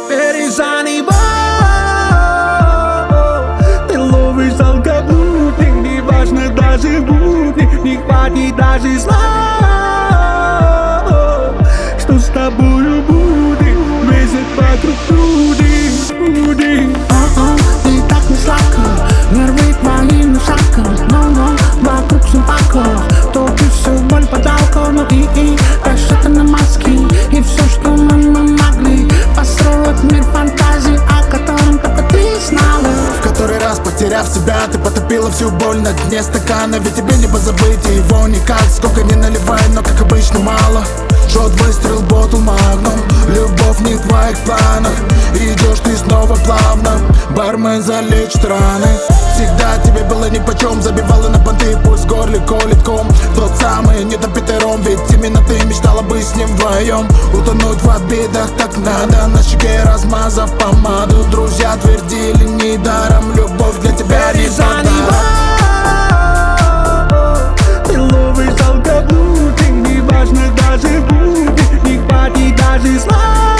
Переживай, ты ловишь алкоблудник, неважно даже будни, не хватит даже слов, что с тобою будет, весит вокруг груди. Ты так не сладко, нервы твои на шатком, но вокруг сумпако, топишь всю боль под алкоголем и это на маски, и все, что мы могли построить мир фантазий, о котором только ты знала. В который раз, потеряв себя, ты потопила всю боль на дне стакана. Ведь тебе не позабыть его никак. Сколько не наливай, но как обычно мало. Жжет выстрел, ботл магнум. Любовь не в твоих планах. Идешь ты снова плавно. Бармен залечит раны. Всегда тебе было нипочем. Забивала на понты, пульс в горле колет ком. Тот самый недопитый ром. Ведь именно ты мечтала быть с ним вдвоем. Утонуть в обидах так надо. На щеке размазав помаду. Друзья твердили недаром. Любовь для тебя не подарок. Ты ловишь алкоблудник, неважно даже будет, не хватит даже слов,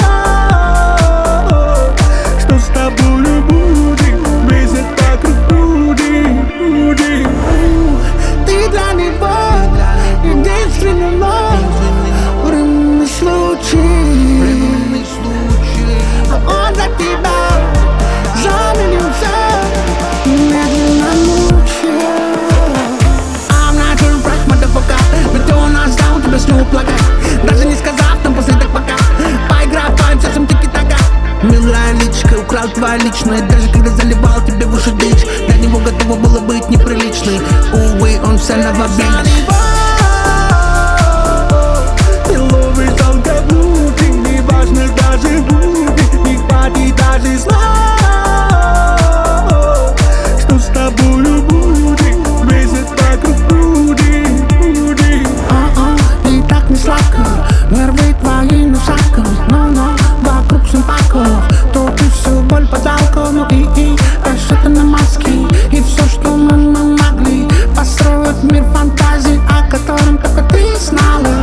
что с тобою будет, весит вокруг груди. Ты для него единственный мой временный случай, а он за тебя заменил все, медленно мучая. I'm not your brush, motherfucker, ведь у нас даун, тебя снова плакать, даже не сказав там последок пока. Поиграем совсем тики-така. Милая личка, украл твоя личная. Даже когда заливал тебе в уши дичь, для него готово было быть неприличной. Увы, он вся новобич. Ты ловишь алкоблудник, неважно даже будет, не хватит даже слов, что с тобою будет, весит вокруг груди. Ты так не сладко, нервы твои на шатком, но вокруг сумпако, топишь всю боль под алкоголем и это на маски, и все, что мы могли построить мир фантазий, о котором только ты знала.